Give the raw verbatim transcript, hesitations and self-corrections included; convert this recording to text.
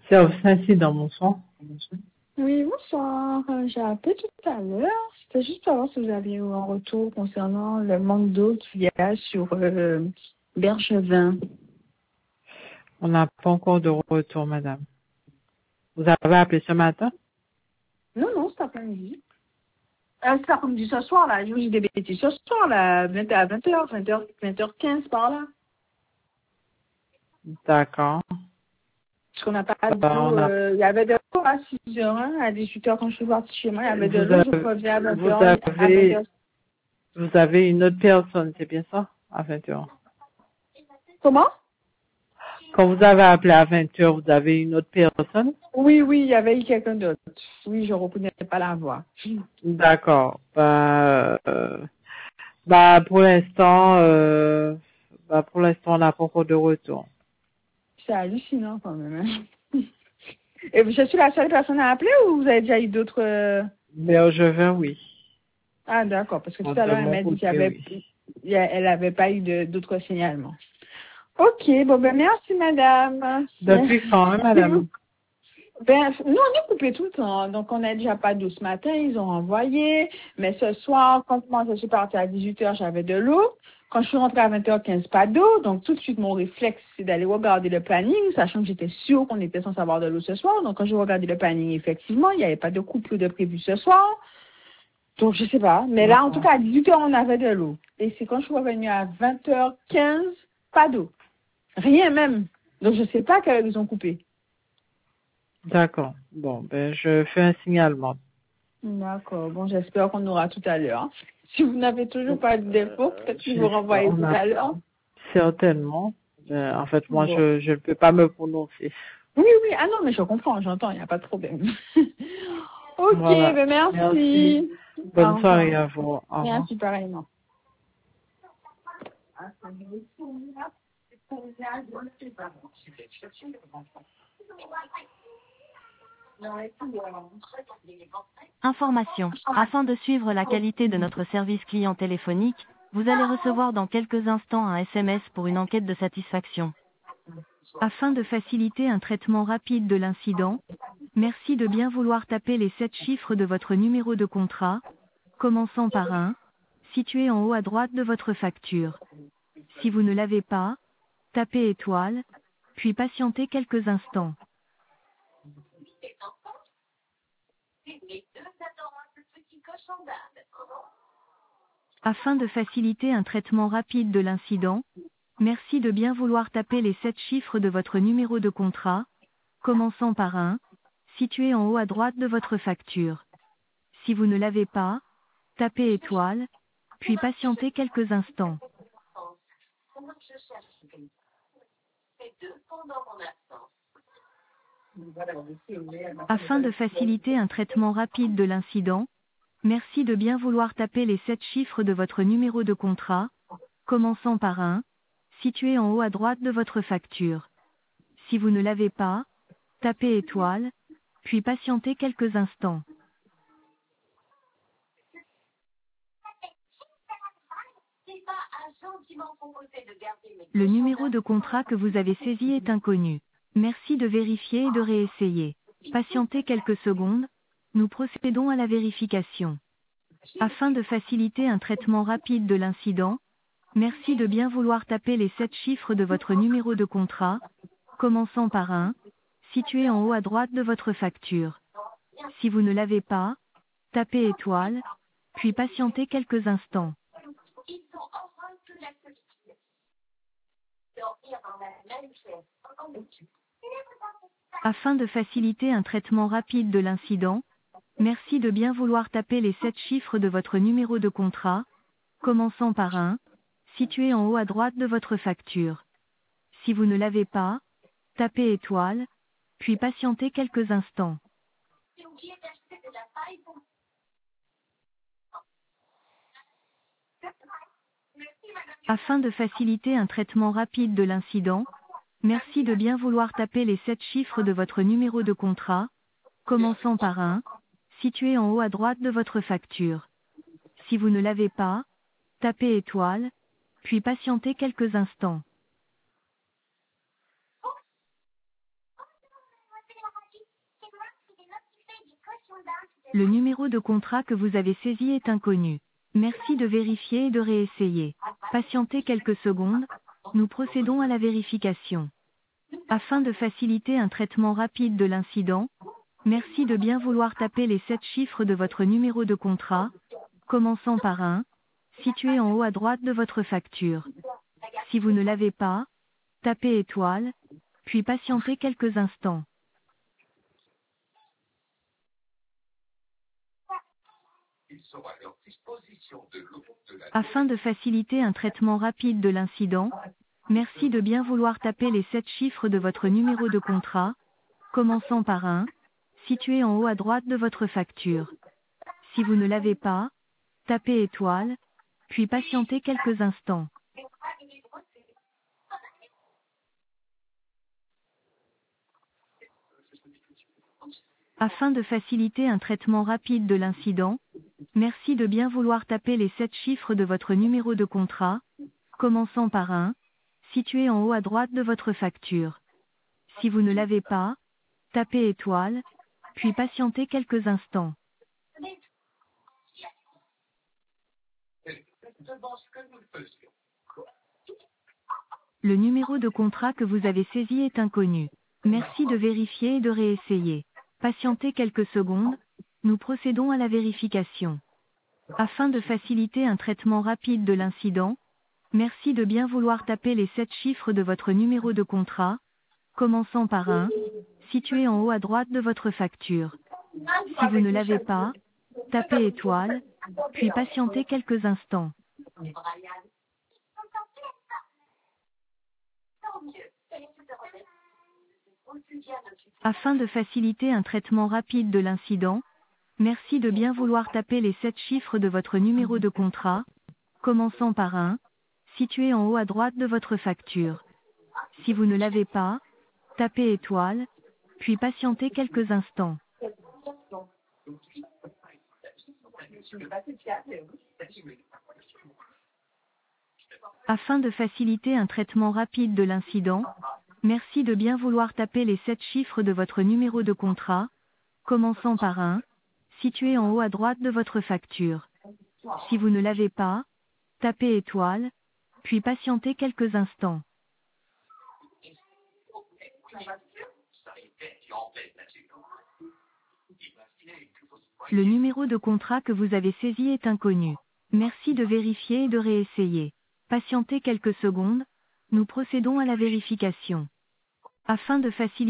Service incident, bonsoir. Oui, bonsoir. Euh, J'ai appelé tout à l'heure. C'était juste pour savoir si vous aviez eu un retour concernant le manque d'eau qu'il y a sur euh, Bergevin. On n'a pas encore de retour, madame. Vous avez appelé ce matin? Non, non, cet après-midi. Euh, cet après-midi, ce soir, là. Je vous dis des bêtises. Ce soir, là, vingt à vingt heures, vingt heures, vingt heures quinze par là. D'accord. Parce qu'on n'a pas Euh, d'eau. on a, euh, Il y avait de l'eau à six heures, hein, à dix-huit heures quand je suis partie chez moi. Il y avait de vous l'eau. Je avez, reviens à vingt vous heures, à vingt avez, heures. vous avez une autre personne, c'est bien ça? À vingt heures. Comment? Quand vous avez appelé à vingt heures, vous avez une autre personne? Oui, oui, il y avait eu quelqu'un d'autre. Oui, je ne reconnais pas la voix. D'accord. Bah, euh, bah, pour l'instant, euh, bah, pour l'instant, on n'a pas encore de retour. C'est hallucinant quand même. Hein. Et je suis la seule personne à appeler ou vous avez déjà eu d'autres... euh, Bergevin, oui. Ah d'accord, parce que tout Bon, à de l'heure, elle mon m'a dit qu'il y côté, avait... oui. il y a- elle n'avait pas eu de- d'autres signalements. Ok, bon ben merci madame. Depuis quand, hein, Si vous- madame? Ben, nous, on est coupé tout le temps. Donc, on n'a déjà pas d'eau ce matin. Ils ont envoyé. Mais ce soir, quand moi, je suis partie à dix-huit heures, j'avais de l'eau. Quand je suis rentrée à vingt heures quinze, pas d'eau. Donc, tout de suite, mon réflexe, c'est d'aller regarder le planning, sachant que j'étais sûre qu'on était censé avoir de l'eau ce soir. Donc, quand j'ai regardé le planning, effectivement, il n'y avait pas de couple de prévu ce soir. Donc, je sais pas. Mais là, en tout D'accord. cas, à dix-huit heures, on avait de l'eau. Et c'est quand je suis revenue à vingt heures quinze, pas d'eau. Rien même. Donc, je sais pas à quelle heure ils ont coupé. D'accord. Bon, ben, je fais un signalement. D'accord. Bon, j'espère qu'on aura tout à l'heure. Hein. Si vous n'avez toujours pas de défaut, Euh, peut-être qu'ils vous j'espère, renvoyer on tout a à l'heure. certainement. Ben, en fait, moi, Bon. je je ne peux pas me prononcer. Oui, oui. Ah non, mais je comprends, j'entends, il n'y a pas de problème. Ok, Voilà. ben Merci. merci. Bonne Au soirée revoir. à vous. Au revoir. Merci pareillement. Information. Afin de suivre la qualité de notre service client téléphonique, vous allez recevoir dans quelques instants un S M S pour une enquête de satisfaction. Afin de faciliter un traitement rapide de l'incident, merci de bien vouloir taper les sept chiffres de votre numéro de contrat, commençant par un, situé en haut à droite de votre facture. Si vous ne l'avez pas, tapez étoile, puis patientez quelques instants. Afin de faciliter un traitement rapide de l'incident, merci de bien vouloir taper les sept chiffres de votre numéro de contrat, commençant par un, situé en haut à droite de votre facture. Si vous ne l'avez pas, tapez étoile, puis patientez quelques instants. Afin de faciliter un traitement rapide de l'incident, merci de bien vouloir taper les sept chiffres de votre numéro de contrat, commençant par un, situé en haut à droite de votre facture. Si vous ne l'avez pas, tapez étoile, puis patientez quelques instants. Le numéro de contrat que vous avez saisi est inconnu. Merci de vérifier et de réessayer. Patientez quelques secondes, nous procédons à la vérification. Afin de faciliter un traitement rapide de l'incident, merci de bien vouloir taper les sept chiffres de votre numéro de contrat, commençant par un, situé en haut à droite de votre facture. Si vous ne l'avez pas, tapez étoile, puis patientez quelques instants. Afin de faciliter un traitement rapide de l'incident, merci de bien vouloir taper les sept chiffres de votre numéro de contrat, commençant par un, situé en haut à droite de votre facture. Si vous ne l'avez pas, tapez étoile, puis patientez quelques instants. Afin de faciliter un traitement rapide de l'incident, merci de bien vouloir taper les sept chiffres de votre numéro de contrat, commençant par un, situé en haut à droite de votre facture. Si vous ne l'avez pas, tapez étoile, puis patientez quelques instants. Le numéro de contrat que vous avez saisi est inconnu. Merci de vérifier et de réessayer. Patientez quelques secondes, nous procédons à la vérification. Afin de faciliter un traitement rapide de l'incident, merci de bien vouloir taper les sept chiffres de votre numéro de contrat, commençant par un, situé en haut à droite de votre facture. Si vous ne l'avez pas, tapez étoile, puis patientez quelques instants. Afin de faciliter un traitement rapide de l'incident, merci de bien vouloir taper les sept chiffres de votre numéro de contrat, commençant par un, situé en haut à droite de votre facture. Si vous ne l'avez pas, tapez étoile, puis patientez quelques instants. Afin de faciliter un traitement rapide de l'incident, merci de bien vouloir taper les sept chiffres de votre numéro de contrat, commençant par un, situé en haut à droite de votre facture. Si vous ne l'avez pas, tapez étoile, puis patientez quelques instants. Le numéro de contrat que vous avez saisi est inconnu. Merci de vérifier et de réessayer. Patientez quelques secondes, nous procédons à la vérification. Afin de faciliter un traitement rapide de l'incident, merci de bien vouloir taper les sept chiffres de votre numéro de contrat, commençant par un, situé en haut à droite de votre facture. Si vous ne l'avez pas, tapez étoile, puis patientez quelques instants. Afin de faciliter un traitement rapide de l'incident, merci de bien vouloir taper les sept chiffres de votre numéro de contrat, commençant par un, situé en haut à droite de votre facture. Si vous ne l'avez pas, tapez étoile, puis patientez quelques instants. Afin de faciliter un traitement rapide de l'incident, merci de bien vouloir taper les sept chiffres de votre numéro de contrat, commençant par un, situé en haut à droite de votre facture. Si vous ne l'avez pas, tapez étoile, puis patientez quelques instants. Le numéro de contrat que vous avez saisi est inconnu. Merci de vérifier et de réessayer. Patientez quelques secondes, nous procédons à la vérification. Afin de faciliter